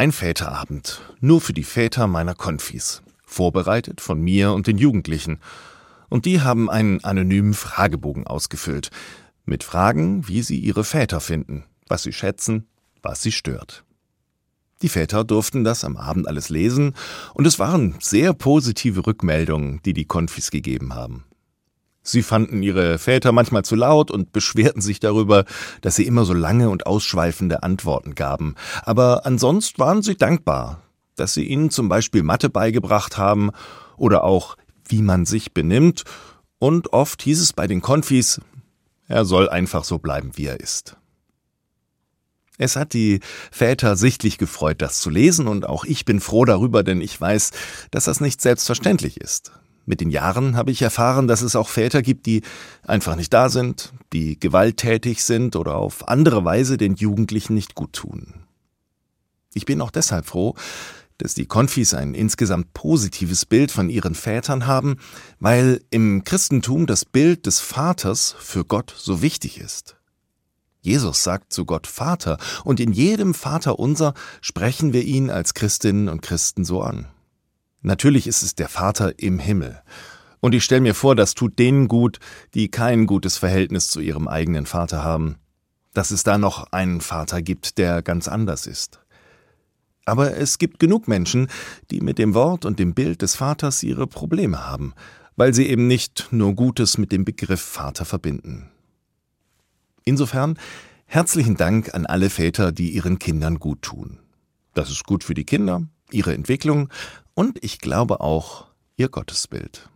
Ein Väterabend, nur für die Väter meiner Konfis, vorbereitet von mir und den Jugendlichen. Und die haben einen anonymen Fragebogen ausgefüllt, mit Fragen, wie sie ihre Väter finden, was sie schätzen, was sie stört. Die Väter durften das am Abend alles lesen und es waren sehr positive Rückmeldungen, die die Konfis gegeben haben. Sie fanden ihre Väter manchmal zu laut und beschwerten sich darüber, dass sie immer so lange und ausschweifende Antworten gaben. Aber ansonsten waren sie dankbar, dass sie ihnen zum Beispiel Mathe beigebracht haben oder auch, wie man sich benimmt. Und oft hieß es bei den Konfis, er soll einfach so bleiben, wie er ist. Es hat die Väter sichtlich gefreut, das zu lesen, und auch ich bin froh darüber, denn ich weiß, dass das nicht selbstverständlich ist. Mit den Jahren habe ich erfahren, dass es auch Väter gibt, die einfach nicht da sind, die gewalttätig sind oder auf andere Weise den Jugendlichen nicht gut tun. Ich bin auch deshalb froh, dass die Konfis ein insgesamt positives Bild von ihren Vätern haben, weil im Christentum das Bild des Vaters für Gott so wichtig ist. Jesus sagt zu Gott Vater, und in jedem Vaterunser sprechen wir ihn als Christinnen und Christen so an. Natürlich ist es der Vater im Himmel. Und ich stelle mir vor, das tut denen gut, die kein gutes Verhältnis zu ihrem eigenen Vater haben. Dass es da noch einen Vater gibt, der ganz anders ist. Aber es gibt genug Menschen, die mit dem Wort und dem Bild des Vaters ihre Probleme haben, weil sie eben nicht nur Gutes mit dem Begriff Vater verbinden. Insofern herzlichen Dank an alle Väter, die ihren Kindern gut tun. Das ist gut für die Kinder, ihre Entwicklung und ich glaube auch ihr Gottesbild.